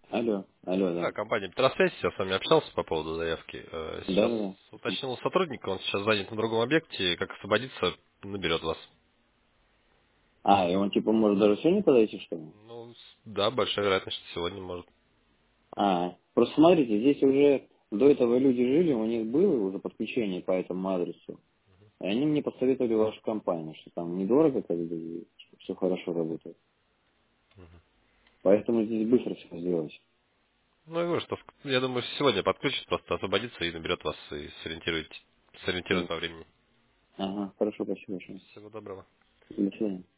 Алло, алло, Да, да. компания Петросвязь, я с вами общался по поводу заявки. Да, Сейчас да, да. уточнил у сотрудника, он сейчас занят на другом объекте, как освободится, наберет вас. А, и он типа может даже сегодня подойти, что ли? Ну, да, большая вероятность, что сегодня может. А, просто смотрите, здесь уже до этого люди жили, у них было уже подключение по этому адресу. И они мне посоветовали вашу компанию, что там недорого, как бы, все хорошо работает. Поэтому здесь быстро все сделать. Ну, я говорю, что я думаю, сегодня подключит, просто освободится и наберет вас и сориентирует Вот. по времени. Ага, хорошо, спасибо большое. Всего доброго. До свидания.